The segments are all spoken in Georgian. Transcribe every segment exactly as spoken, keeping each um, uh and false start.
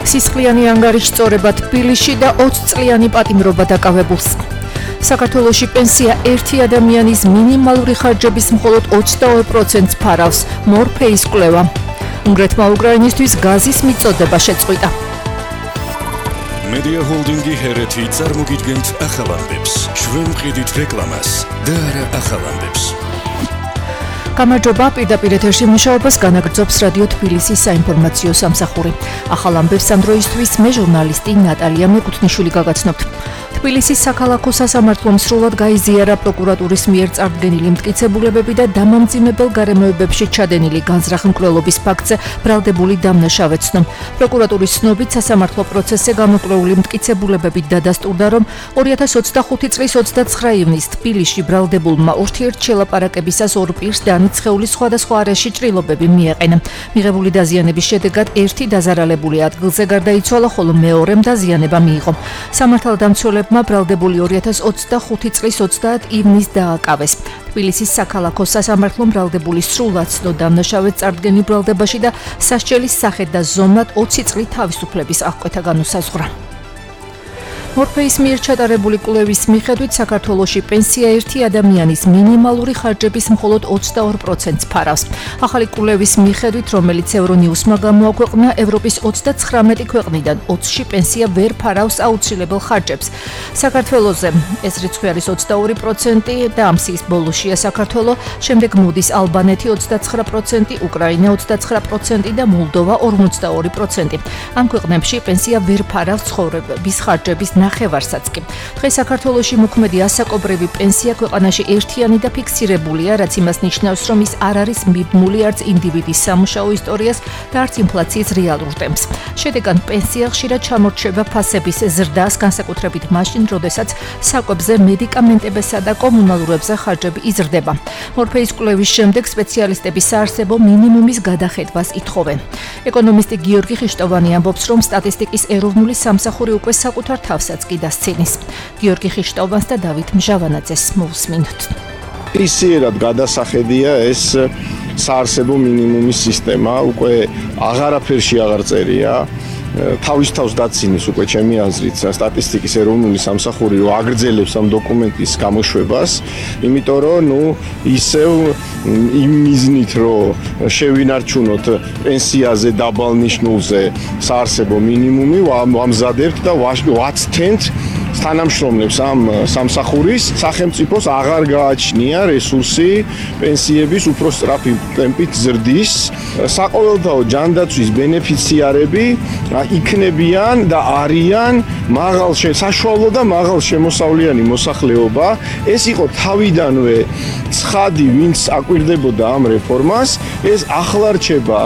სისხლიანი ანგარიშ სწორება თბილისში და ოცი წლიანი პატიმრობა დაკავებულს. საქართველოში პენსია ერთი ადამიანის მინიმალური ხარჯების მხოლოდ ოცდაორ პროცენტს ფარავს. მორფეის კვლევა. უნგრეთმა უკრაინისთვის გაზის მიწოდება შეწყვიტა. Media Holdingi ჰერეთი წარმოგიდგენთ ახალამდებს. ჩვენ მყიდით რეკლამას და არა ახალამდებს. გამარჯობა, პირდაპირ ეთერში მუშაობას განაგრძობს რადიო თბილისის საინფორმაციო სამსახური. ახალამდებს ამ დროისთვის მე ჟურნალისტი ნატალია მეკუთნიშვილი გაგაცნობთ. თბილისის საქალაქო სასამართლომ სრულად გაიზიარა პროკურატურის მიერ წარდგენილი მტკიცებულებები და დამამძიმებელ გარემოებებში ჩადენილი განზრახ-მკვლელობის ფაქტზე ბრალდებული დამნაშავე ცნო. პროკურატურის ცნობით სასამართლო პროცესზე გამოკვლეული მტკიცებულებებით დადასტურდა, რომ ორი ათას ოცდახუთი წლის ოცდაცხრა ივნის თბილისში ბრალდებულმა ურთიერთ შელაპარაკებისას ორ პირს სხეულის სხვადასხვა არეში ჭრილობები მიეყენა. მიღებული დაზიანების შედეგად ერთი დაზარალებული ადგილზე გარდაიცვალა, ხოლო მეორემ დაზიანება მიიღო. სამართალდამცველებმა ბრალდებული ორი ათას ოცდახუთი წლის ოცდაათ ივნის დააკავეს. თბილისის საქალაქო სასამართლომ ბრალდებული სრულად ცნო დამნაშავედ წარდგენილ ბრალდებაში და სასჯელის სახედ და ზომნად ოცი წლით თავისუფლების აღკვეთა განუსაზღვრა. მორფეის მიერ ჩატარებული კვლევის მიხედვით საქართველოში პენსია ერთი ადამიანის მინიმალური ხარჯების მხოლოდ ოცდაორ პროცენტს ფარავს. ახალი კვლევის მიხედვით, რომელიც ევრონიუსმა გამოაქვეყნა, ევროპის ოცდაცხრამეტი ქვეყნიდან ოცში პენსია ვერ ფარავს აუცილებელ ხარჯებს. საქართველოზე ეს რიცხვი არის ოცდაორი პროცენტი და ამ სიის ბოლოშია საქართველო, შემდეგ მოდის ალბანეთი ოცდაცხრა პროცენტი, უკრაინა ოცდაცხრა პროცენტი და მოლდოვა ორმოცდაორი პროცენტი. ამ ქვეყნებში პენსია ვერ ფარავს ცხოვრების ხარჯების ნახევარსაც კი. დღეს საქართველოში მოქმედი ასაკობრივი პენსია ქვეყანაში ერთიანი და ფიქსირებულია, რაც იმას ნიშნავს, რომ ის არ არის მიბმული არც ინდივიდის სამუშაო ისტორიას და არც ინფლაციის რეალურ ტემპს. შედეგად პენსია ხშირად ჩამორჩება ფასების ზრდას, განსაკუთრებით მაშინ, როდესაც საკვებზე, მედიკამენტებსა და კომუნალურებზე ხარჯები იზრდება. მორფეის კვლევის შემდეგ სპეციალისტები საარსებო მინიმუმის გადახედვას ითხოვენ. ეკონომისტი გიორგი ხიშტოვანი ამბობს, რომ სტატისტიკის ეროვნული სამსახური უკვე საკუთარ თავსაც კი დასცინის. გიორგი ხიშტოვანს და დავით მჟავანაძეს მოусმინოთ. ისიერად გადასახედია ეს საარსებო მინიმუმის სისტემა, უკვე აღარაფერში აღარ წერია. თავის თავს დაცინის უკვე ჩემი აზრით სტატისტიკის ეროვნული სამსახური რო აგრძელებს ამ დოკუმენტის გამოშვებას, იმიტომ რომ ნუ ისევ იმ მიზნით რომ შევინარჩუნოთ პენსიაზე დაბალ ნიშნულზე საარსებო მინიმუმი ვამზადებთ და ვაცთენთ თანამშრომლებს ამ სამსახურის, სახელმწიფოს აღარ გააჩნია რესურსი პენსიების უფრო სწრაფი ტემპით ზრდის. საყოველთაო ჯანდაცვის ბენეფიციარები იქნებიან და არიან მაღალ საშუალო და მაღალ შემოსავლიანი მოსახლეობა. ეს იყო თავიდანვე ცხადი, ვინც აკვირდებოდა ამ რეფორმას, ეს ახლა რჩება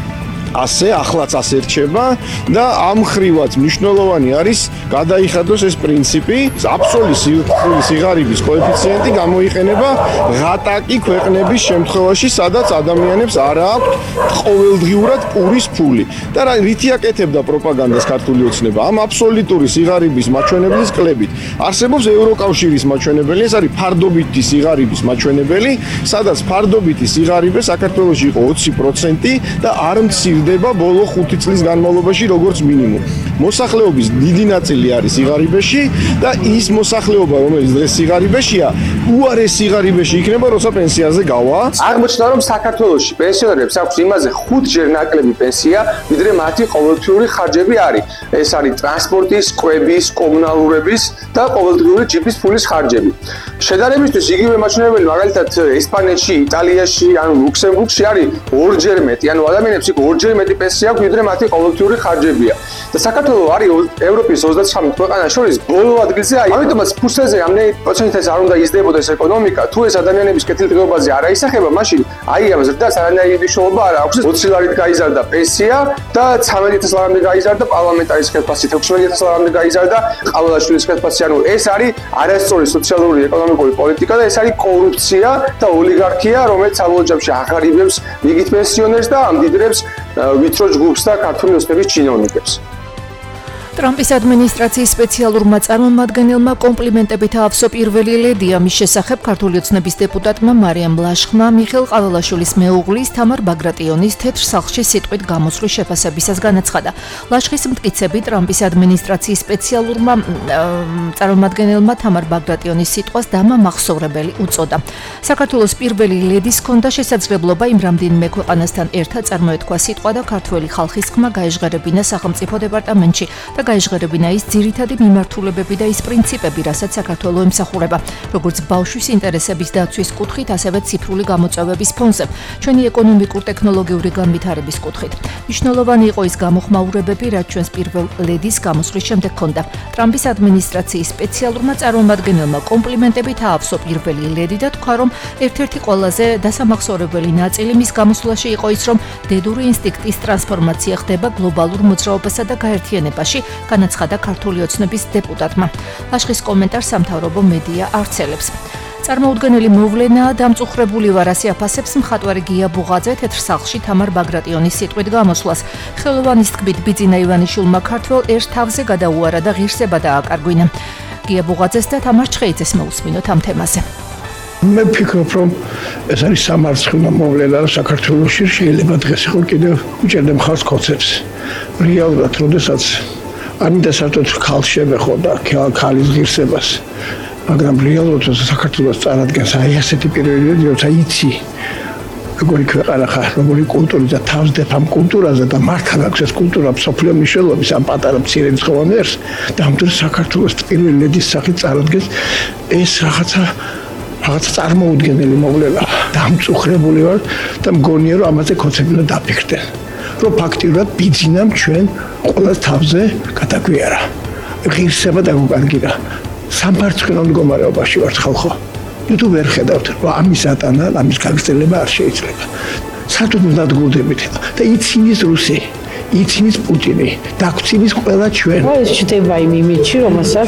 ასე, ახლაც ასე რჩება და ამ ხრივაც მნიშვნელოვანი არის გადაიხადოს ეს პრინციპი. აბსოლუტური სიღარიბის კოეფიციენტი გამოიყენება ღატაკი ქვეყნების შემთხვევაში, სადაც ადამიანებს არ აქვთ ყოველდღიურად პურის ფული. და რა რითი აკეთებდა პროპაგანდას ქართული ოცნება? ამ აბსოლუტური სიღარიბის მაჩვენებლის კლებით არსებობს ევროკავშირის მაჩვენებელი, ეს არის ფარდობითი სიღარიბის მაჩვენებელი, სადაც ფარდობითი სიღარიბე საქართველოში იყო ოცი პროცენტი და არ მცირდება ბოლო ხუთი წლის განმავლობაში როგორც მინიმუმ. მოსახლეობის დიდი ნაწილი არის სიღარიბეში და ის მოსახლეობა, რომელიც დღეს სიღარიბეშია, უარეს სიღარიბეში იქნება, როცა პენსიაზე გავა. აღმოჩნდა, რომ საქართველოში პენსიონერებს აქვს იმაზე ხუთჯერ ნაკლები პენსია, ვიდრე მათი ყოველდღიური ხარჯები არის. ეს არის ტრანსპორტის, კვების, კომუნალურების და ყოველდღიური ჯიპის ფულის ხარჯები. შედარებისთვის იგივე მაჩვენებელი მაგალითად ესპანეთში, იტალიაში, ან ლუქსემბურგში არის ორჯერ მეტი, ანუ ადამიანებს იქ ორჯერ მეტი პენსია აქვს, ვიდრე მათი ყოველდღიური ხარჯებია. და საქართველო არის ევროპის ოცდაცხრამეტ ქვეყანას შორის ბოლო ადგილზე. ამიტომაც ფურცელზე რამდენი პროცენტით არ უნდა იზრდებოდეს ეკონომიკა, თუ ეს ადამიანების კეთილდღეობაზე არ აისახება, მაშინ აი ამ ზრდას არანაირი მნიშვნელობა არ აქვს. ოცი ლარით გაიზარდა პენსია და ცხრამეტი ათასი ლარამდე გაიზარდა პარლამენტარის ხელფასი, ექვსმეტი ათასი ლარამდე გაიზარდა ყავალაშვილის ხელფასი. ანუ ეს არის არასწორი სოციალური ეკონომიკური პოლიტიკა და ეს არის კორუფცია და ოლიგარქია, რომელიც საბოლოო ჯამში აღარიბებს მიგით პენსიონერს და ამდიდრებს ვიწრო ჯგუფს და ქართული ოცნების ჩინოვნიკებს. ტრამპის ადმინისტრაციის სპეციალურმა წარმომადგენელმა კომპლიმენტებით აავსო პირველი ლედი ამის შესახებ ქართული ოცნების დეპუტატმა მარიამ ლაშხმა მიხეილ ყაველაშვილის მეუღლის თამარ ბაგრატიონის თეთრ სახლში სიტყვით გამოსვლის შეფასებისას განაცხადა. ლაშხის მტკიცებით ტრამპის ადმინისტრაციის სპეციალურმა წარმომადგენელმა თამარ ბაგრატიონის სიტყვას დამამახსოვრებელი უწოდა. საქართველოს პირველი ლედის ჰქონდა შესაძლებლობა იმ რამდენიმე ქვეყანასთან ერთად წარმოეთქვა სიტყვა და ქართველი ხალხის ხმა გაეჟღერებინა სახელმწიფო დეპარტამენტში და გაეჟღერებინა ის ძირითადი მიმართულებები და ის პრინციპები, რასაც საქართველო ემსახურება, როგორც ბავშვის ინტერესების დაცვის კუთხით, ასევე ციფრული გამოწვევების ფონზე, ჩვენი ეკონომიკურ-ტექნოლოგიური განვითარების კუთხით. მნიშვნელოვანი იყო ის გამოხმაურებები, რაც ჩვენს პირველ ლედის გამოსვლის შემდეგ ჰქონდა. ტრამპის ადმინისტრაციის სპეციალურმა წარმომადგენელმა კომპლიმენტებით აავსო პირველი ლედი და თქვა, რომ ერთ-ერთი ყველაზე დასამახსოვრებელი ნაწილი მის გამოსვლაში იყო ის, რომ დედური ინსტინქტის ტრანსფორმაცია ხდება გლობალურ მოძრაობასა და გაერთიანებაში, განაცხადა ქართული ოცნების დეპუტატმა. ლაშხის კომენტარს სამთავრობო მედია ავრცელებს. წარმოუდგენელი მოვლენაა, დამწუხრებული ვარ, ასე აფასებს მხატვარი გია ბუღაძე თეთრ სახლში თამარ ბაგრატიონის სიტყვით გამოსვლას. ხელოვანის თქმით, ბიძინა ივანიშვილმა ქართველ ერთ თავზე გადაუარა და ღირსება დააკარგვინა. გია ბუღაძეს და თამარ ჩხეიძეს მოусმინოთ ამ თემაზე. მე ვფიქრობ, რომ ეს არის სამარცხინო მოვლენა საქართველოში, შეიძლება დღეს იყო კიდევ უჭერდა მხარს კოცებს. რეალურად, როდესაც ამიდა საერთოდ ხალხს შემეხოდა ქალის ღირსებას, მაგრამ რეალურად საქართველოს წარადგენს აი ასეთი პირობები, როცა იცი როგორი ქვეყანა ხარ, როგორი კულტურა და თავსდებ ამ კულტურაზე და მართლა აქვს ეს კულტურა მსოფლიო მნიშვნელობის ამ პატარა მცირე ცხოველებს და ამ დროს საქართველოს პირველი ლედის სახით წარადგენს ეს რაღაცა რაღაც წარმოუდგენელი მოვლენა. დამწუხრებული ვარ და მგონია რომ ამაზე კოცები უნდა დაფიქრდნენ. რომ ფაქტიურად ბიძინამ ჩვენ ყოველ თავზე გადაგვიარა. ღირსება დაგვაკარგირა. სამარცხინო მდგომარეობაში ვართ ხალხო. თუ ვერ ხედავთ, რომ ამის ატანა, ამის გაგრძელება არ შეიძლება. სათუ უნდა დაგულდებით და ცინის რუსი, ცინის პუტინი, დაგცინის ყველა ჩვენ. ეს ჩდება იმ იმიჯში, რომელსაც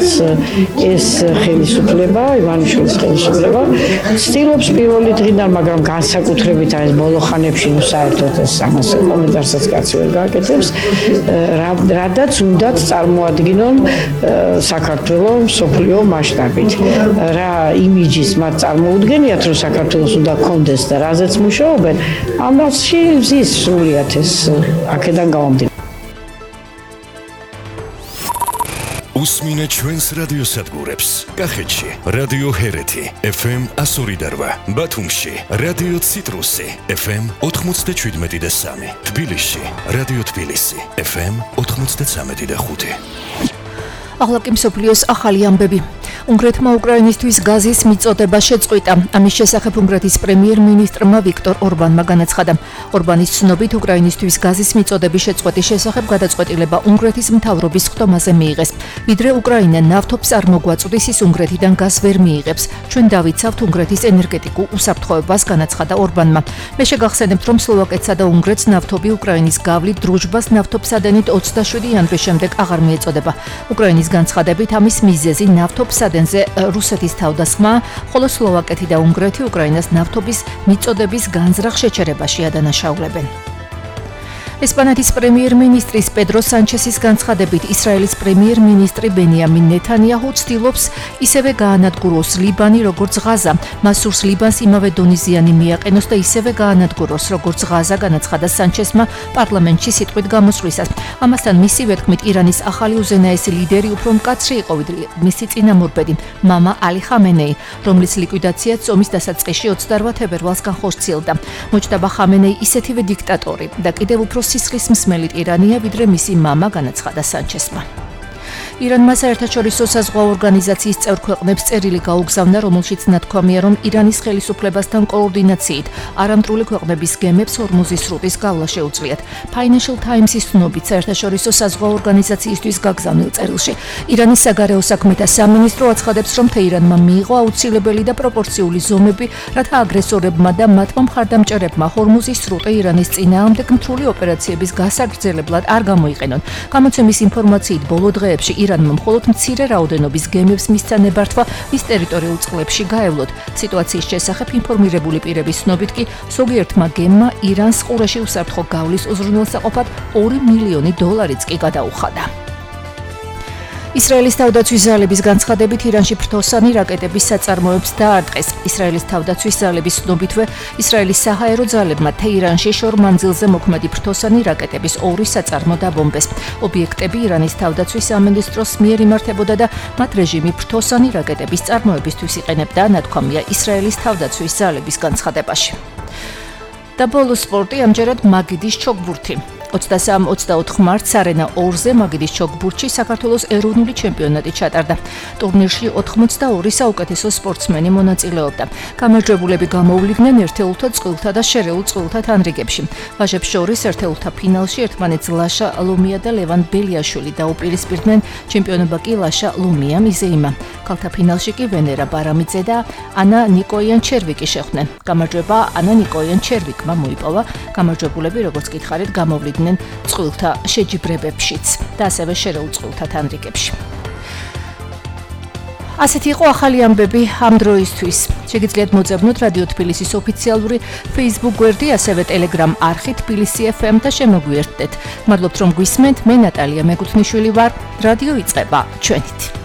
ეს ხელისუფლება, ივანიშვილის ხელისუფლება ცდილობს პირველი დღიდან, მაგრამ განსაკუთრებით აი ეს ბოლო ხანებში ნუ საერთოდ ეს ამას კომენტარსაც კაცი ვერ გააკეთებს, რადაც უნდათ წარმოადგინონ საქართველოს მსოფლიო მასშტაბით. რა იმიჯის მათ წარმოუდგენიათ, რომ საქართველოს უნდა კონდეს და რაზეც მუშაობენ, ამაში ზის სრულიად ეს აქედან გამომდინარე. უსმინე ჩვენს რადიოსადგურებს. კახეთში რადიო ჰერეთი ეფ ემ εκατო ორი და რვა, ბათუმში რადიო ციტრუსი ეფ ემ ოთხმოცდაშვიდმეტი და სამი, თბილისში რადიო თბილისი ეფ ემ ოთხმოცდაცამეტი და ხუთი. ახლა კი მსოფლიოს ახალი ამბები. უნგრეთმა უკრაინისთვის გაზის მიწოდება შეწყვიტა. ამის შესახებ უნგრეთის პრემიერ-მინისტრმა ვიქტორ ორბანმა განაცხადა. ორბანის ცნობით უკრაინისთვის გაზის მიწოდების შეწყვეტის შესახებ გადაწყვეტილება უნგრეთის მთავრობის ხდომაზე მიიღეს. ვიდრე უკრაინა ნავთობს არ მოგვაწვდის, ის უნგრეთიდან გაზს ვერ მიიღებს. ჩვენ დავიცავთ უნგრეთის ენერგეტიკულ უსაფრთხოებას, განაცხადა ორბანმა. მე შეგახსენებთ, რომ სლოვაკეთსა და უნგრეთს ნავთობი უკრაინის გავლით დრუჟბას ნავთობსადენით ოცდაშვიდი იანვრის შემდეგ აღარ მიეწოდება. უკრაინის განცხადებით ამის მიზეზი ნავთობსადენზე რუსეთის თავდასხმა, ხოლო სლოვაკეთი და უნგრეთი უკრაინას ნავთობის მიწოდების განზრახ შეჩერებაში ადანაშაულებენ. ესპანეთის პრემიერ-მინისტრის პედრო სანჩესის განცხადებით, ისრაელის პრემიერ-მინისტრი ბენიამინ ნეთანიაჰუ ცდილობს ისევე გაანადგუროს ლიბანი, როგორც ღაზა. მას სურს ლიბანს იმავე დონიზიანი მიაყენოს და ისევე გაანადგუროს, როგორც ღაზა, განაცხადა სანჩესმა პარლამენტში სიტყვით გამოსვლისას. ამასთან მისივე თქმით, ირანის ახალი უზენაესი ლიდერი უფრო მკაცრი იყო ვიდრე მისი წინამორბედი, მამა ალი ხამენეი, რომლის ლიკვიდაციაც ომის დასაწყისში ოცდაორ თებერვალს განხორციელდა. მოჯტაბა ხამენეი ისეთივე დიქტატორი და კიდევ უფრო სისხლის მსმელი ტირანია, ვიდრე მისი მამა, განაცხადა სანჩესმა. ირანმა საერთაშორისო საზღვაო ორგანიზაციის წევრ ქვეყნებს წერილი გაუგზავნა, რომელშიც ნათქვამია, რომ ირანის ხელისუფლებასთან კოორდინაციით არამტრული ქვეყნების გემებს ჰორმუზის სრუტის გავლა შეუძლიათ. Financial Times-ის ცნობით, საერთაშორისო საზღვაო ორგანიზაციისთვის გაგზავნილ წერილში ირანის საგარეო საქმეთა სამინისტრო აცხადებს, რომ თეირანმა მიიღო აუცილებელი და პროპორციული ზომები, რათა აგრესორებმა და მათმა მხარდამჭერებმა ჰორმუზის სრუტე ირანის წინააღმდეგ მთრული ოპერაციების გასაგრძელებლად არ გამოიყენონ. გამოცემის ინფორმაციით, ბოლო დღეებში ირანმა მხოლოდ მცირე რაოდენობის გემებს მისცა ნებართვა მის ტერიტორიულ წყლებში გაევლოთ. სიტუაციის შესახებ ინფორმირებული პირების ცნობით კი ზოგიერთმა გემმა ირანს ყურეში უსაფრთხო გავლის უზრუნველსაყოფად ორი მილიონი დოლარიც კი გადაუხადა. ისრაელის თავდაცვის ძალების განცხადებით ირანში ფრთოსანი რაკეტების საწარმოებს დაარტყეს. ისრაელის თავდაცვის ძალების ცნობითვე ისრაელის საჰაერო ძალებმა თეირანში შორ მანძილზე მოქმედი ფრთოსანი რაკეტების ორი საწარმო დაბომბეს. ობიექტები ირანის თავდაცვის სამინისტროს მიერ იმართებოდა და მათ რეჟიმი ფრთოსანი რაკეტების წარმოებისთვის იყენებდა, ნათქვამია ისრაელის თავდაცვის ძალების განცხადებაში. და ბოლო სპორტი ამჯერად მაგიდის ჩოგბურთი. ოცდასამი ოცდაოთხ მარტს არენა ორზე მაგიდის ჩოგბურთში საქართველოს ეროვნული ჩემპიონატი ჩატარდა. ტურნირში ოთხმოცდაორი საუკეთესო სპორტსმენი მონაწილეობდა. გამარჯვებულები გამოვლივდნენ ერთეულთა წყვილთა და შერეულ წყვილთა თანრიგებში. ვაჟებს შორის ერთეულთა ფინალში ერთმანეთს ლაშა ლომია და ლევან ბელიაშვილი დაუპირისპირდნენ, ჩემპიონობა კი ლაშა ლომიამ იზეიმა. ქალთა ფინალში კი ვენერა ბარამიძე და ანა ნიკოიან-ჩერვიკი შეხვდნენ. გამარჯვება ანა ნიკოიან-ჩერვიკმა მოიპოვა. გამარჯვებულები, როგორც გითხარით, გამოვლივდნენ წყვილთა შეჯიბრებებშიც და ასევე შერეულ წყვილთა თანრიგებში. ასეთი იყო ახალი ამბები ამ დროისთვის. შეგიძლიათ მოძებნოთ რადიო თბილისის ოფიციალური Facebook გვერდი, ასევე Telegram არხი თბილისი ეფ ემ და შემოგვიერთდეთ. მადლობთ რომ გვისმენთ. მე ნატალია მეკუთვნიშვილი ვარ. რადიო იწყება ჩვენით.